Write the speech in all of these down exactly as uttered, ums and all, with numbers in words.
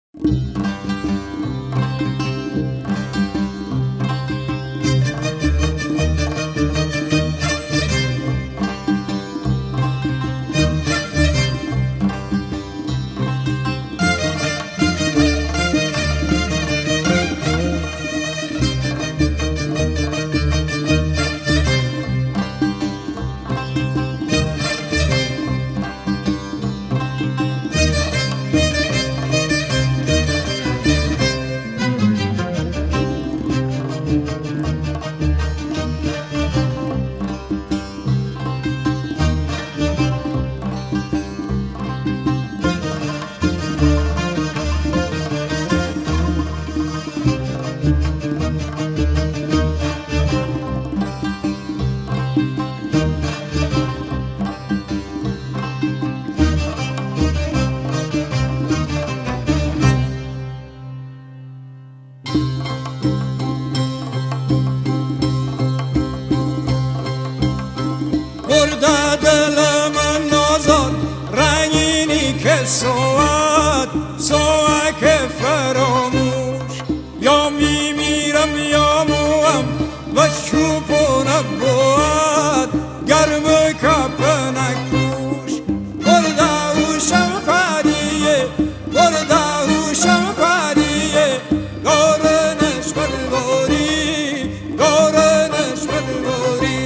برده دل من نازان رنگینی که سواد سوک فراموش یا میمیرم یا موام و چوبونم بود گرم کپنک پوش برده هوشم پریه برده هوشم پریه گارنش بلواری گارنش بلواری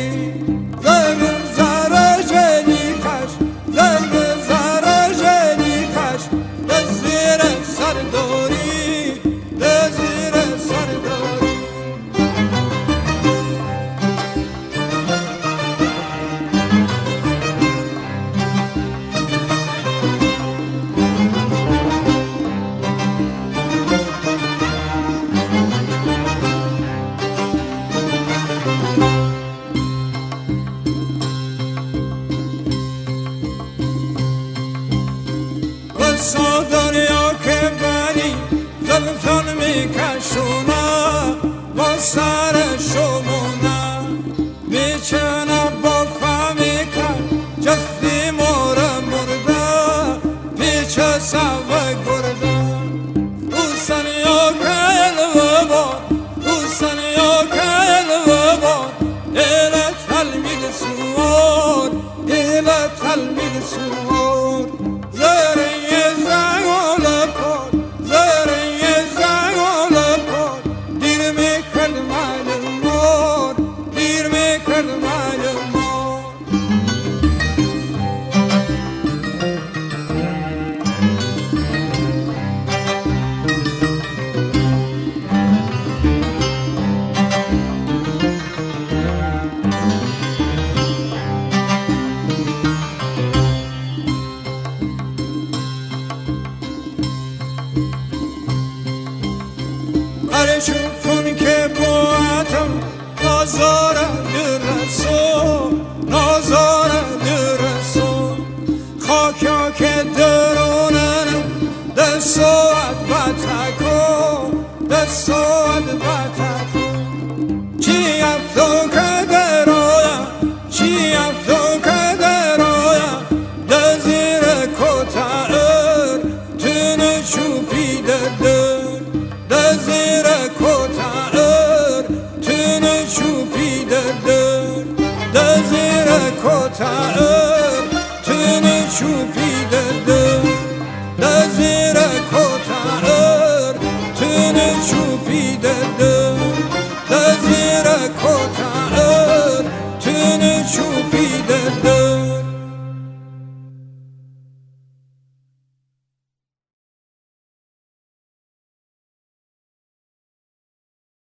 سا دنیا که بری زلفان میکشونه با سر شمونه میچنه با فهمی کن جستی مور مرده پیچ سوه گرده او سنیا که علوه بار او سنیا که علوه بار ایله تلمید سوار ایله تلمید سوار زره هر چون که باعتم نازاره درسو نازاره درسو خاکیا که درونن دستوات باتکو دستوات باتکو چی افتو که درویا چی افتو